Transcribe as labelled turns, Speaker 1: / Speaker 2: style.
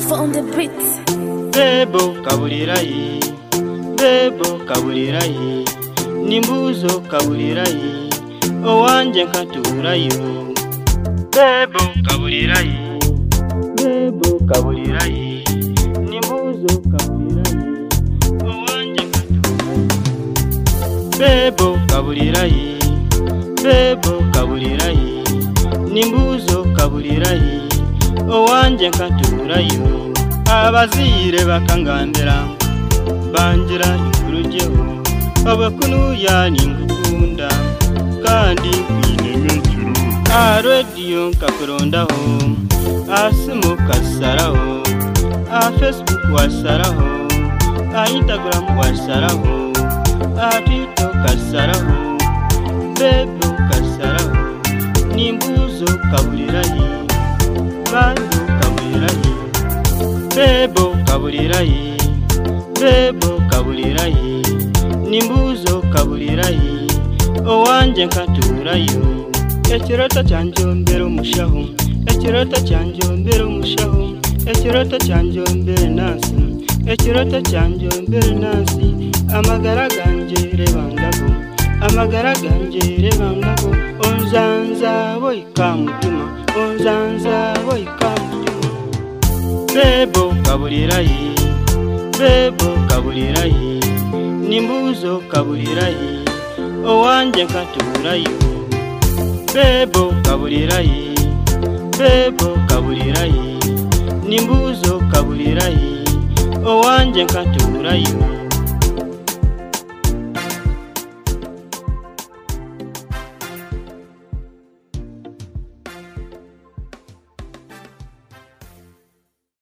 Speaker 1: Alpha on the beat.
Speaker 2: Bebo kaburirayi, bebo kaburirayi, nimbuzo kaburirayi, owanje nkaturayo. Bebo kaburirayi, bebo kaburirayi, nimbuzo kaburirayi, owanje nkaturayo. Bebo kaburirayi, bebo kaburirayi, nimbuzo kaburirayi, owanje nkaturayo. Abazire bakangandira bangira ikurujeho abakunuya ningukunda kandi kwinemekiro radio kakurondaho asimu kasaraho Facebook wasaraho Instagram wasaraho Twitter kasaraho Bebo kasaraho nimbuzo kaburirayi bandu kaburirayi Bebo kaburirayi, bebo kaburirayi, nimbuzo kaburirayi, owanje nkaturayo. Ekirota cyanje mbere umushaho, ekirota cyanje mbere umushaho, ekirota cyanje mbere nasi, ekirota cyanje mbere nasi, amagara ganje rebangago, amagara ganje rebangago, onzanza boyikamutima, onzanza boyikamutima. Bebo kaburirayi, bebo kaburirayi, nimbuzo kaburirayi, owanje nkaturayo. Bebo kaburirayi, bebo kaburirayi, nimbuzo kaburirayi, owanje nkaturayo.